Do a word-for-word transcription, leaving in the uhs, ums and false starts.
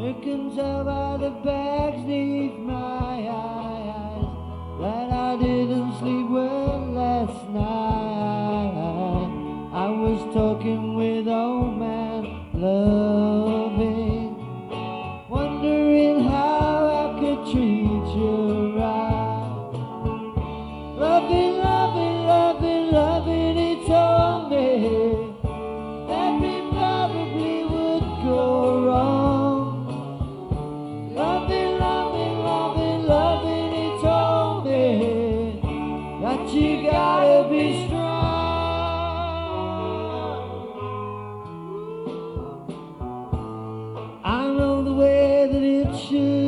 You can tell by the bags beneath my eyes that I didn't sleep well last night. I was talking with old man Loving, wondering how I could treat you right. Loving, loving, loving, loving, he told me that we probably would go wrong. Loving, loving, loving, loving, he told me that you gotta be strong. I know the way that it should